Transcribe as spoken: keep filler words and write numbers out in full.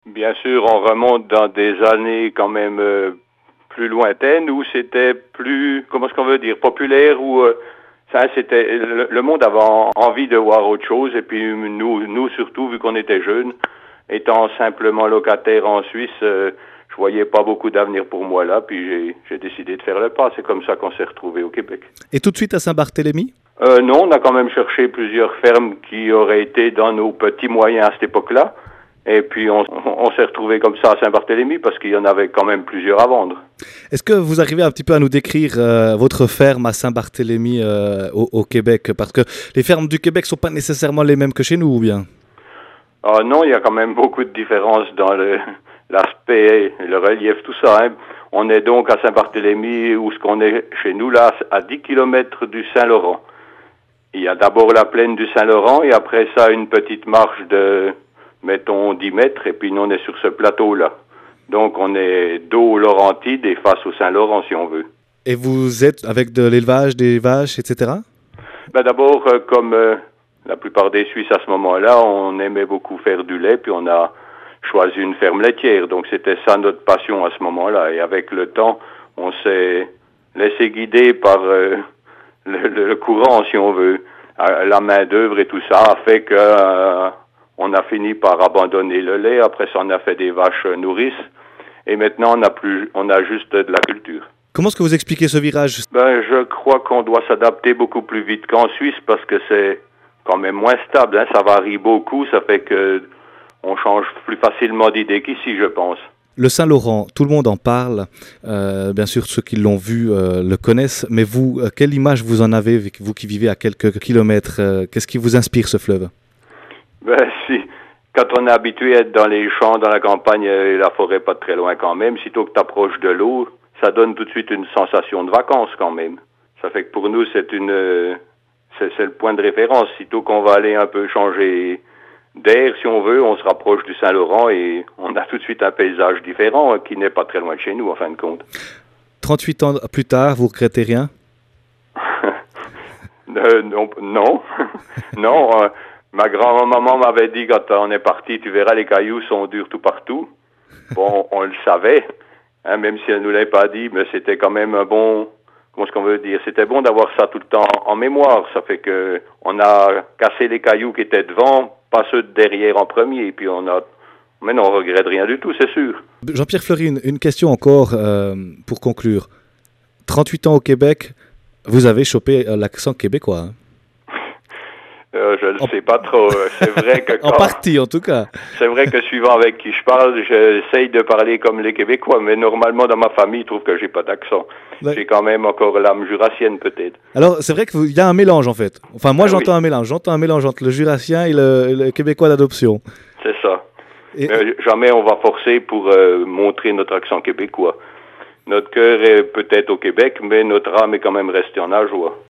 Bien sûr, on remonte dans des années quand même euh, plus lointaines où c'était plus, comment est-ce qu'on veut dire, populaire, où euh, ça, c'était le, le monde avait en- envie de voir autre chose. Et puis nous, nous surtout, vu qu'on était jeunes, étant simplement locataire en Suisse, euh, je voyais pas beaucoup d'avenir pour moi là. Puis j'ai, j'ai décidé de faire le pas. C'est comme ça qu'on s'est retrouvés au Québec. Et tout de suite à Saint-Barthélemy? Euh, non, on a quand même cherché plusieurs fermes qui auraient été dans nos petits moyens à cette époque-là. Et puis on, on s'est retrouvé comme ça à Saint-Barthélemy parce qu'il y en avait quand même plusieurs à vendre. Est-ce que vous arrivez un petit peu à nous décrire euh, votre ferme à Saint-Barthélemy euh, au, au Québec? Parce que les fermes du Québec ne sont pas nécessairement les mêmes que chez nous, ou bien? Ah non, il y a quand même beaucoup de différences dans le, l'aspect, le relief, tout ça. Hein. On est donc à Saint-Barthélemy où ce qu'on est chez nous là, à dix kilomètres du Saint-Laurent. Il y a d'abord la plaine du Saint-Laurent et après ça une petite marche de, mettons, dix mètres, et puis nous on est sur ce plateau-là. Donc on est dos aux Laurentides et face au Saint-Laurent si on veut. Et vous êtes avec de l'élevage, des vaches, et cetera? Ben d'abord, euh, comme euh, la plupart des Suisses à ce moment-là, on aimait beaucoup faire du lait, puis on a choisi une ferme laitière. Donc c'était ça notre passion à ce moment-là. Et avec le temps, on s'est laissé guider par euh, le, le courant, si on veut. La main d'œuvre et tout ça a fait que euh, on a fini par abandonner le lait. Après ça, on a fait des vaches nourrices. Et maintenant, on a plus, on a juste de la culture. Comment est-ce que vous expliquez ce virage? Ben, je crois qu'on doit s'adapter beaucoup plus vite qu'en Suisse parce que c'est quand même moins stable. Hein. Ça varie beaucoup. Ça fait que on change plus facilement d'idée qu'ici, je pense. Le Saint-Laurent, tout le monde en parle. Euh, bien sûr, ceux qui l'ont vu euh, le connaissent. Mais vous, euh, quelle image vous en avez, vous qui vivez à quelques kilomètres? euh, Qu'est-ce qui vous inspire, ce fleuve? Ben, si, quand on est habitué à être dans les champs, dans la campagne et la forêt pas très loin quand même, sitôt que tu approches de l'eau, ça donne tout de suite une sensation de vacances quand même. Ça fait que pour nous, c'est une, euh, c'est, c'est le point de référence. Sitôt qu'on va aller un peu changer d'air, si on veut, on se rapproche du Saint-Laurent et on a tout de suite un paysage différent qui n'est pas très loin de chez nous, en fin de compte. trente-huit ans plus tard, vous regrettez rien? euh, non, non, non. Euh, ma grand-maman m'avait dit quand on est parti, tu verras, les cailloux sont durs tout partout. Bon, on le savait, hein, même si elle nous l'avait pas dit, mais c'était quand même un bon. Comment est-ce qu'on veut dire? C'était bon d'avoir ça tout le temps en mémoire. Ça fait que on a cassé les cailloux qui étaient devant, pas ceux de derrière en premier, et puis on a. Mais non, on regrette rien du tout, c'est sûr. Jean-Pierre Fleury, une, une question encore euh, pour conclure. trente-huit ans au Québec, vous avez chopé euh, l'accent québécois. Hein? Euh, je ne en... sais pas trop. C'est vrai que quand... En partie, en tout cas. C'est vrai que suivant avec qui je parle, j'essaye de parler comme les Québécois, mais normalement dans ma famille, ils trouvent que j'ai pas d'accent. Ouais. J'ai quand même encore l'âme jurassienne peut-être. Alors c'est vrai qu'il y a un mélange en fait. Enfin moi ah, j'entends oui. un mélange, j'entends un mélange entre le jurassien et le, le Québécois d'adoption. C'est ça. Et... Mais jamais on va forcer pour euh, montrer notre accent québécois. Notre cœur est peut-être au Québec, mais notre âme est quand même restée en Ajoie.